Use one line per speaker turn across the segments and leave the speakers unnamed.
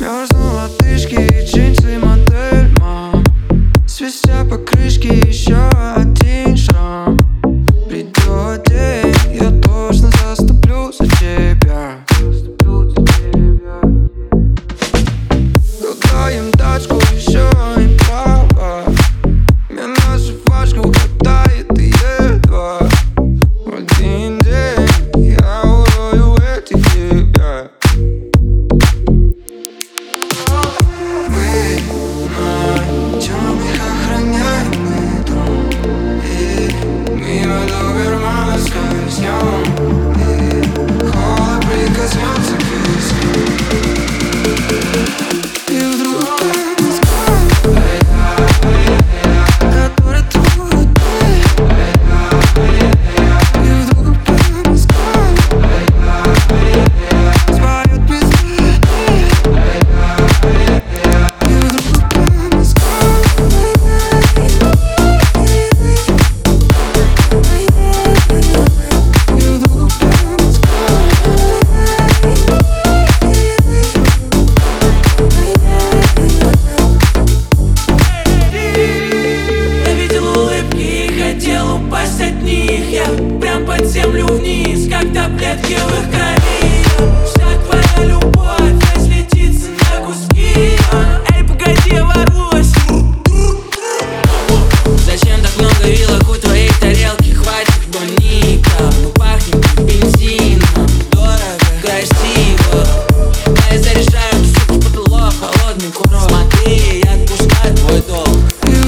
Мерзнут лодыжки и джинсы модель, мам. Свистя по крышке еще один шрам. Придет день, я точно заступлю за тебя. Катаем тачку, еще не права. Мне наша флажка хватает и едва. В один день я урою этих тебя. Мы на темных охраняемый дом, и мимо добермана скользнем, и холод прикоснется к виску. И вдруг который твой и вдруг споет песни.
Я видел улыбки и хотел упасть от них. Я прям под землю вниз, как таблетки в их крови. Вся твоя любовь разлетится на куски. Эй, погоди, я ворвусь. Зачем так много вилок у твоей тарелки? Хватит боника. Ну пахнет бензином. Дорого, красиво. А я заряжаю суку в потолок. Холодный курок. Смотри, я отпускаю твой долг.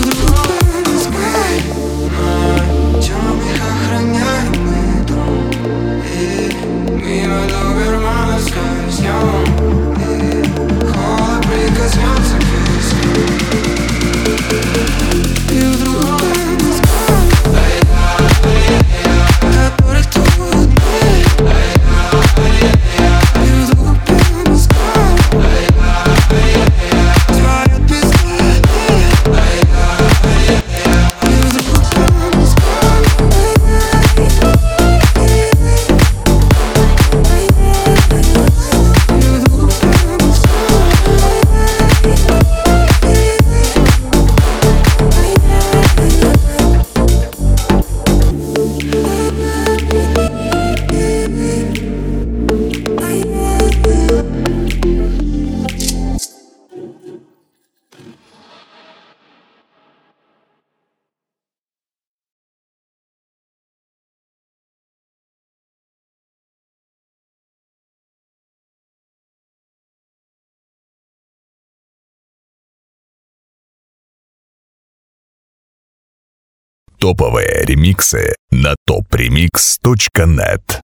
Темных охраняемый дом, и мимо добермана скользнем, и холод прикоснется к виску. И вдруг который тут и вдруг споет песни.
Топовые ремиксы на topremix.net.